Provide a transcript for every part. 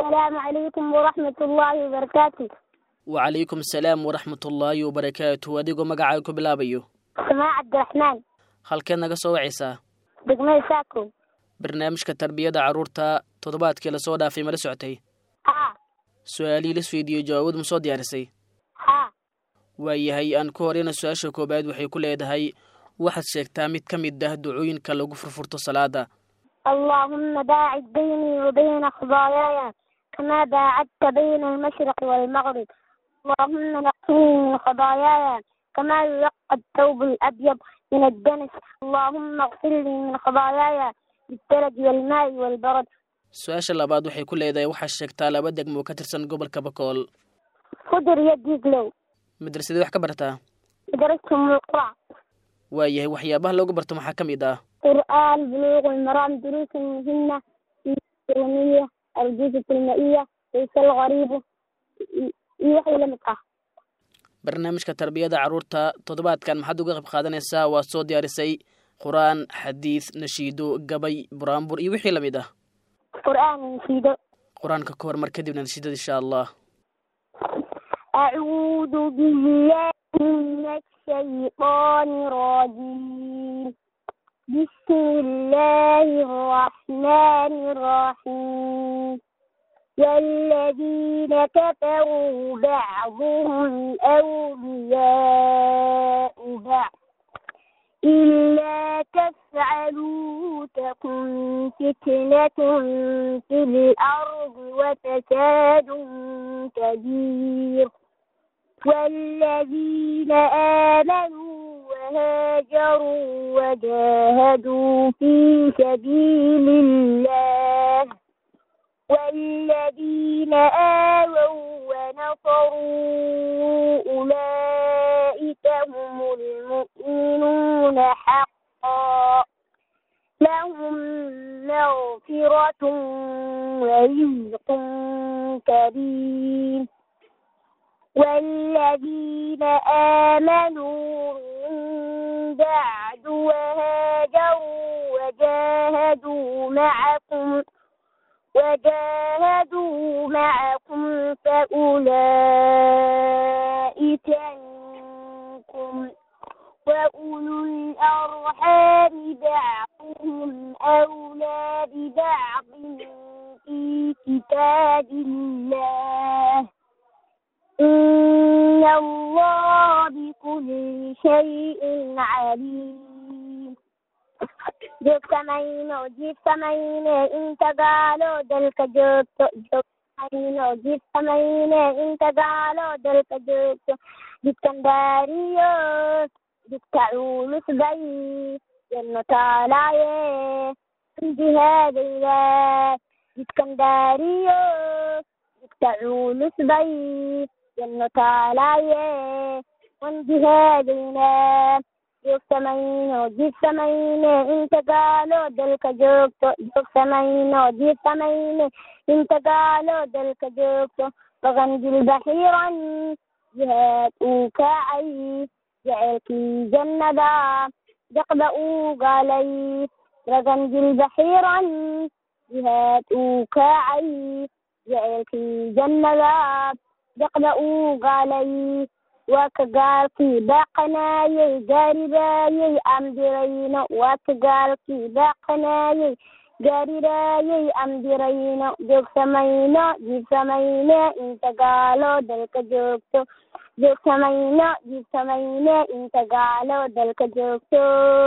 السلام عليكم ورحمة الله وبركاته. وعليكم السلام ورحمة الله وبركاته. أديكو مقعاكو بلابيو سماع عبد الرحمن. halkeen naga soo wacaysaa دقمي ساكو. barnaamijka tarbiyada carruurta toddobaadkii la soo dhaafay ma la socotay su'aalii la isweydiiyey jawaabad ma soo diyaarisay waayahay aan ku horeyna su-aasha koobaad waxay ku leedahay waxaad sheegtaa mid ka mid ah ducooyinka lagu furfurto salaada اللهم باعد بيني وبين خطاياي كما باعدت بين المشرق والمغرب. اللهم نقني من خطاياي كما ينقى الثوب الأبيض من الدنس. اللهم اغفر لي من خطاياي بالثلج والماء والبرد. su-aasha labaad waxay ku leedahay waxaad sheegtaa laba degmo ka tirsan gobolka Bakool خضر يدي قلو. madrasadii wax ka bartaa مدرسهم القرى. waayahay waxyaabaha loogu barto maxaa ka mid ah قرآن بلوغ المرام دروس مهمة الإلكترونية الجزء المائية ليس الغريب يوحي لمقه. barnaamijka tarbiyada carruurta toddobaadkan maxaad uga qayb qaadanaysaa waa soo diyaarisay quraan xadiis nashiido gabay buraanbur iyo wixii lamid ah قرآن نشيده. quraanka ka hor mar kadibna nashiidada insha Allah أعوذ بالله من الشيطان الرجيم. بسم الله الرحمن الرحيم. والذين كفروا بعضهم أولياء بعض إلا تفعلوا تكن فتنة في الأرض وفساد كبير. والذين آمنوا وهاجروا وجاهدوا في سبيل الله والذين آووا ونصروا أولئك هم المؤمنون حقا لهم مغفرة ورزق كريم. والذين آمنوا من بعد وهاجروا وجاهدوا معكم فأولئك منكم وأولو الأرحام بعضهم أولى ببعض في كتاب الله إن الله بكل شيء عليم. جب سمعينو جب سمعيني انت قالوا دلك جبتو جب سمعينو جب سمعيني انت قالوا دلك جبتو جبتن داريو جبتعو مصبعي جنو تالاي انجهاد الله جبتن داريو جبتعو مصبعي جنو تالاي وانجهادنا جوك سمعينو انت قالوا دلك جوكتو جوك سمعينو جيب سمعيني انت قالوا دلك جوكتو فغنجل بحيرا جهات اوكاعي جعلكي جندا جقبا اوغالي فغنجل بحيرا جهات اوكاعي جعلكي جندا جقبا اوغالي وكقالكي باقنايي قاربايي أمدرينا وكقالكي باقنايي قاربايي أمدرينا جوك سمينا جيب سمينا انت قالوا دلك جوكتو جوك سمينا جيب سمينا انت قالوا دلك جوكتو.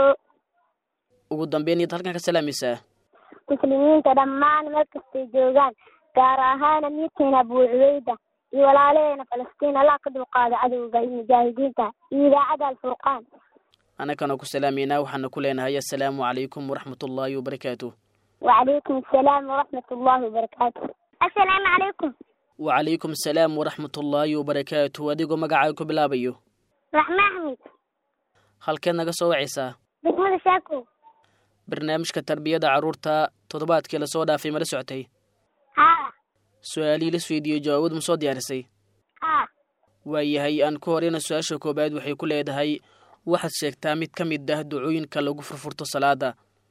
ugu dambeyn inta halkan ka salaamaysaa muslimiinta dhammaan markastay joogaan gaar ahaan amiirkeena Abu Cubayda iyo walaalahayna Falastiin Allah ka dulqaado cadowga iyo mujaahidiinta iyo idaacada Al-Furqaan. anakana ku salaamayna waxaan ku leenahay assalaamu calaykum waraxmatullaahi wabarakaatuh. وعليكم السلام ورحمة الله وبركاته. السلام عليكم. وعليكم السلام ورحمة الله وبركاته. adigoo magacaaga bilaabayo رحمة أحمد. halkeen naga soo wacaysaa degmada Saako. barnaamijka tarbiyada carruurta toddobaadkii la soo dhaafay ma la socotay su'aalii la isweydiiyey jawaabad ma soo diyaarisay waayahay aan ku horeyna su-aasha koobaad waxay ku leedahay waxaad sheegtaa mid ka mid ah ducooyinka lagu furfurto salaada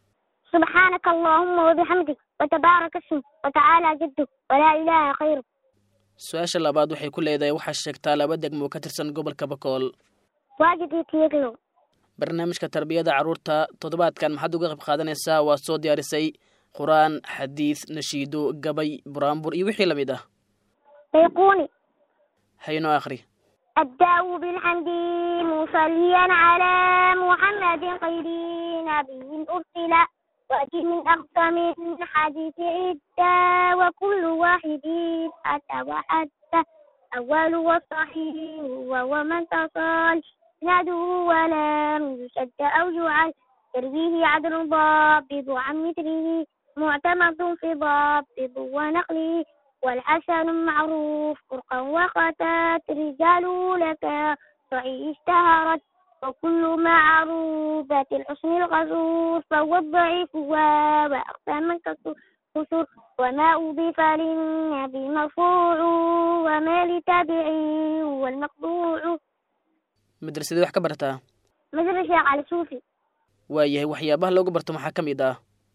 سبحانك اللهم وبحمدك وتبارك اسمك وتعالى جدك ولا إله خيرك. su-aasha labaad waxay ku leedahay waxaa sheegtaa laba degmo ka tirsan gobolka bakool. واجد يتيقلو. barnaamijka tarbiyada carruurta toddobaadkan maxaad uga qayb qaadanaysaa? waad soo diyaarisay qur-aan, xadiid, nashiido, gabay, buraanbur iyo wixii lamid ah. بيقوني haynoo akhri. الداو بالحمد مصليا على محمد خير نبي أرسل وأتي من أقسم حديث عدة وكل واحد أتى وحتى أول والصحيح وهو من تصل نده ولم يشد أو يعل ترويه عدل ضابط عن مثله معتمد في ضابط ونقله والحسن معروف فرقا وقتات رجال لك صحيح اشتهرت وكل معروفة الحسن الغزور فهو الضعيف وأقسام كسر وما أضيف للنبي مرفوع وما لتابعي هو المقطوع. madrasadii wax ka bartaa? مدرسة على صوفي. waayahay waxyaabaha loogu barto maxaa ka mid ah?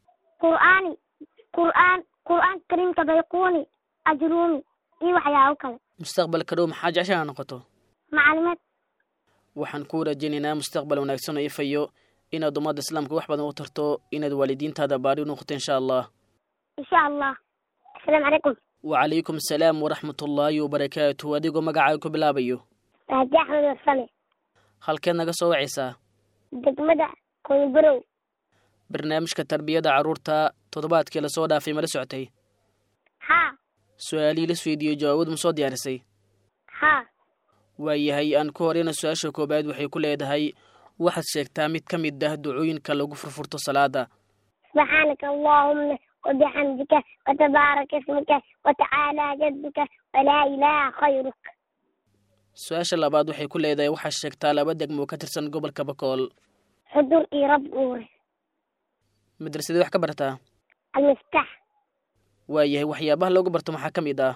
قرآن كريم كبيقوني أجرومي وحياة وكذا. mustaqbalka dhow maxaa jeceshaha noqoto? معلومات. waxaan kuu rajaynaynaa mustaqbal wanaagsan oo ifayo inaad ummadda islaamka wax badan u tarto, inaad waalidiintaada baari u noqoto insha allah. إن شاء الله. السلام عليكم. wacalaykum asalaam waraxmatullaahi wabarakaatuh. adigoo magacaaga ku bilaabayo? راجع أحمد الصلي. halkeed naga soo wacaysaa? دقمدة كون برو. barnaamijka tarbiyada carruurta toddobaadkii la soo dhaafay ma la socotay? ها su-aalihii la isweydiiyey jawaabadu ma soo diyaarisay? ها waayahay aan ku horeyna su-aasha koobaad waxay ku leedahay waxaad sheegtaa mid ka mid ah ducooyinka lagu furfurto salaada. سبحانك اللهم وبحمدك وتبارك اسمك وتعالى جدك ولا إله خيرك. su-aasha labaad waxay ku leedahay waxaad sheegtaa laba degmo ka tirsan gobolka bakool. حضور رب أوري. madrasadii wax ka bartaa? المفتاح. waayahay waxyaabaha loogu barto maxaa ka mid ah?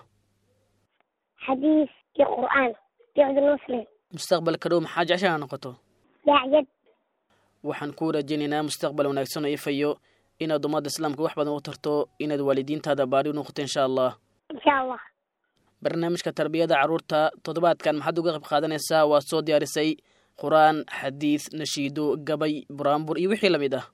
حديث في قرآن في عبد المسلم. mustaqbalka dhow maxaa jeceshaha noqoto? داعية. waxaan kuu rajaynaynaa mustaqbal wanaagsan oo ifayo inaad ummadda islaamka wax badan u tarto, inaad waalidiintaada baari u noqoto insha allah. إن شاء الله. barnaamijka tarbiyada carruurta toddobaadkan maxaad uga qayb qaadanaysaa? waad soo diyaarisay qur-aan, xadiid, nashiido, gabay, buraanbur iyo wixii lamid ah.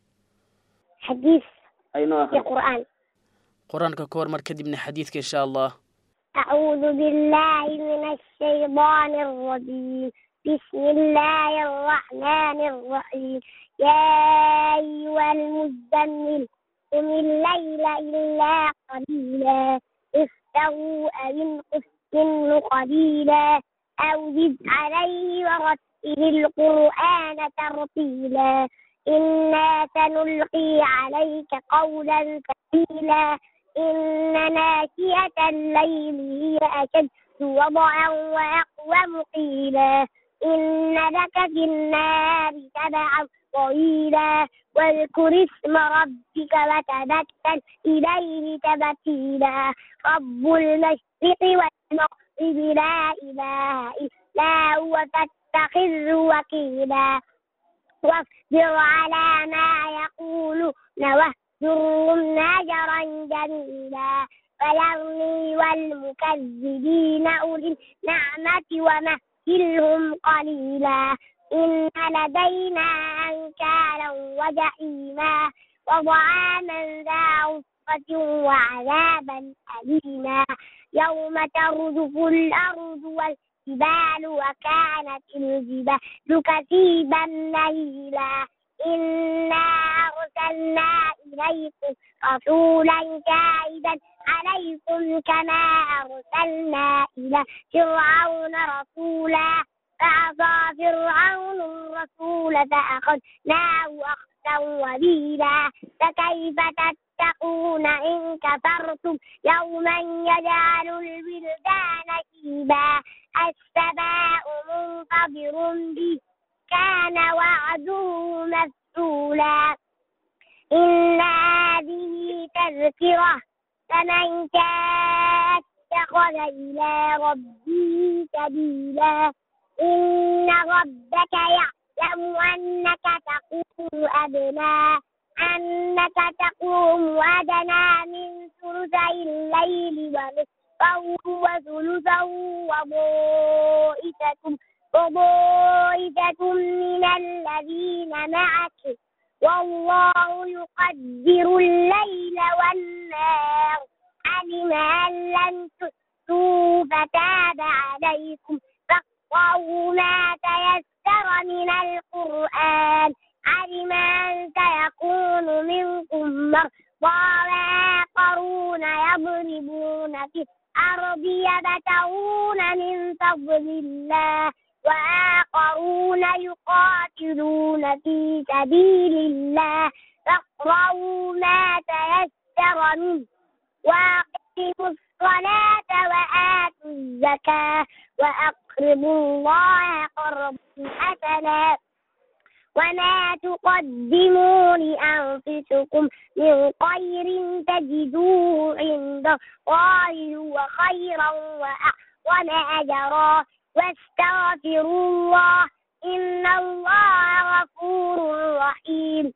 حديث haynoo في akhri. قرآن. qur-aanka ka hormar kadibna xadiidka insha allah. أعوذ بالله من الشيطان الرجيم. بسم الله الرحمن الرحيم. يا أيها المزمل قم الليل إلا قليلا نصفه أو انقص منه قليلا أو زد عليه ورتل القرآن ترتيلا إنا سنلقي عليك قولا ثقيلا إن ناشئة الليل هي أشد وضعا وأقوم قيلا إن لك في النار سبعا طويلا واذكر اسم ربك وتبتل إليه تبتيلا رب المشرق والمغرب لا إله إلا هو فاتخذه وكيلا واصبر على ما يقولون واهجرهم هجرا جميلا فذرني والمكذبين أولي النعمة ومهلهم قليلا إن لدينا أنكالا وجحيما وطعاما ذا غصة وعذابا أليما يوم ترجف الأرض والجبال وكانت الجبال كثيبا مهيلا إنا أرسلنا إليكم رسولا شاهدا عليكم كما أرسلنا إلى فرعون رسولا فعصى فرعون الرسول فأخذناه أخذا وبيلا فكيف تتقون إن كفرتم يوما يجعل الولدان شيبا السماء منفطر به كان وعده مفعولا إن هذه تذكرة فمن شاء اتخذ إلى ربه سبيلا إن ربك يعلم أنك تقوم أدنى أنك تقوم أدنى من ثلثي الليل ونصفه وثلثه وطائفة من الذين معك والله يقدر الليل والنهار علم أن لن تحصوا فتاب عليكم فاقرؤوا ما تيسر من القرآن علم أن سيكون منكم مرضى وآخرون يضربون في الأرض يبتغون من فضل الله وآخرون يقاتلون في سبيل الله فاقرؤوا ما تيسر منه وأقيموا الصلاة وآتوا الزكاة وأقرضوا الله قرضا حسنا وما تقدموا لأنفسكم من خير تجدوه عند الله هو خيرا وأعظم أجرا واستغفروا الله إن الله غفور رحيم.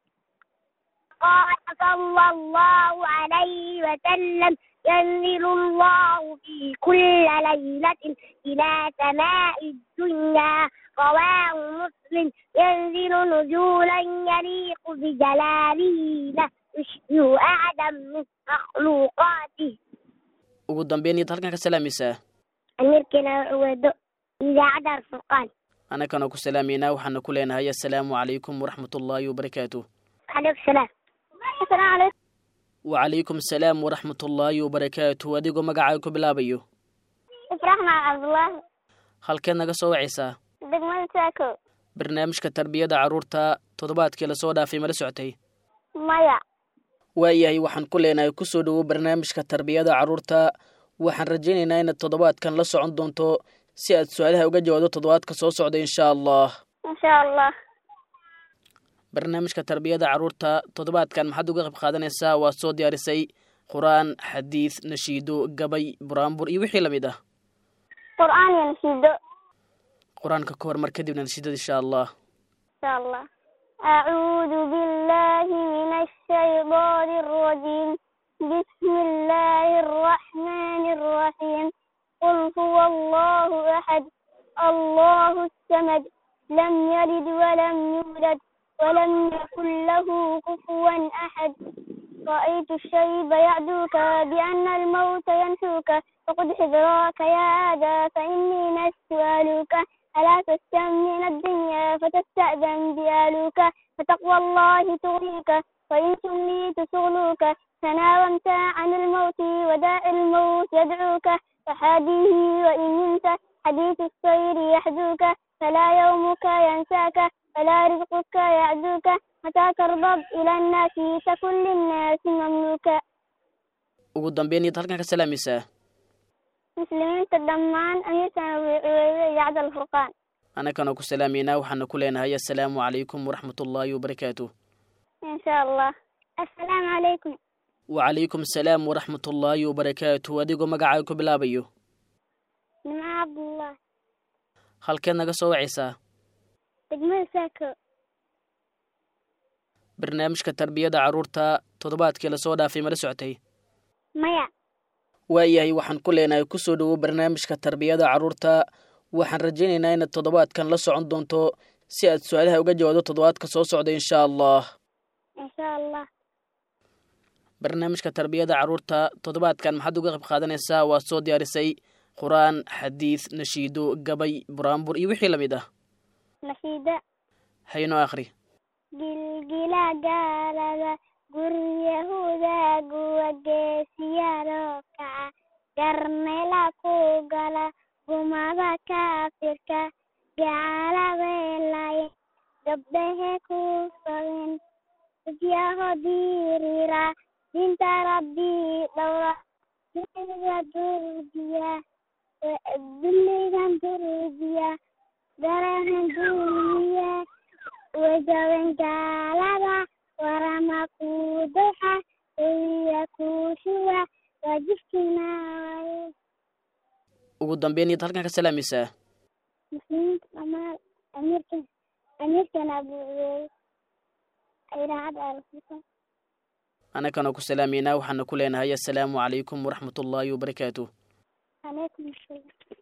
قال صلى الله عليه وسلم ينزل الله في كل ليلة إلى سماء الدنيا رواه مسلم ينزل نزولا يليق بجلاله لا يشبه أحدا من مخلوقاته. ugu dambeyniyad halkan ka salaamaysaa amirkina wado idaacada alfurqaan anakana ku salaameynaa waxaana ku leenahay assalaamu calaykum waraxmatullaahi wabarakaatuh. calaykum salaam. assalaamu calaykum. وعليكم السلام ورحمة الله وبركاته. أديكم مقاعدكم بالابيو إفرحنا عبد الله. halkeen naga soo wacaysaa degmada saako barnaamijka tarbiyada caruurta toddobaadkii la soo dhaafay mala socotay maya waayahay waxaan ku leenahay ku soo dhawo barnaamijka tarbiyada caruurta waxaan rajaynaynaa inaad toddobaadkan la socon doonto si aad su'aalaha uga jawaabto toddobaadka soo socda insha Allah. barnaamijka tarbiyada caruurta toddobaadkan maxaad uga qayb qaadanaysaa waa soo diyaarisay quraan xadiis nashiido gabay buraanbur iyo wixii lamid ah quraan iyo nashiido quraanka ka hor mar kadibna nashiidada insha Allah. أعوذ بالله من الشيطان الرجيم بسم الله الرحمن الرحيم قل هو الله أحد الله الصمد لم يلد ولم يولد ولم يكن له كفوا أحد رأيت الشيب يعدوك بأن الموت ينحوك فقد حذراك يا هذا فإني نسألك ألا تستمن الدنيا فتستأذن بآلوك فتقوى الله تغنيك وإن سميت سغلوك تناومت عن الموت وداء الموت يدعوك فحاديه وإن نمت حديث الصير يحدوك فلا يومك ينساك فلا رزقك يعدوك متى ترضب إلى الناس تكن للناس مملوكا. ugu dambeyniyad halkan ka salaamaysaa muslimiinta dhammaan amiirkana idaacada alfurqaan anakana ku salaameynaa waxaana ku leenahay assalaamu calaykum waraxmatullaahi wabarakaatuh. insha Allah. assalaamu calaykum. وعليكم السلام ورحمة الله وبركاته. أديكم مقاعدكم بالابيو nimca cabdullah halkeen naga soo wacaysaa degmada saako barnaamijka tarbiyada caruurta toddobaadkii la soo dhaafay mala socotay maya waayahay waxaan ku leenahay ku soo dhawo barnaamijka tarbiyada caruurta waxaan rajaynaynaa inaad toddobaadkan la socon doonto si aad su'aalaha uga jawaabto toddobaadka soo socda insha Allah. barnaamijka tarbiyada caruurta toddobaadkan maxaad uga qayb qaadanaysaa waa soo diyaarisay quraan xadiis nashiido gabay buraanbur iyo wixii lamid ah nashiida hayno akhri gilgila gaalada guryahuda guwa geesiyaalo kaca garnela ku gala gumada kaafirka gaalabelay gabdhahe ku sabin ujyaho diirira dinta rabbi dhowra dulligan durdiya garahan duliya wajawen gaalada warama ku duxa iya kushuwa wajifkinaayo. ugu dambeyniyad halkan ka salaamaysaa muslimiinta dhammaan amiirkan abuuweey إذاعة الفرقان. anakana ku salaameynaa waxaana ku leenahay assalaamu calaykum waraxmatullaahi wabarakaatuh. عليكم السلام.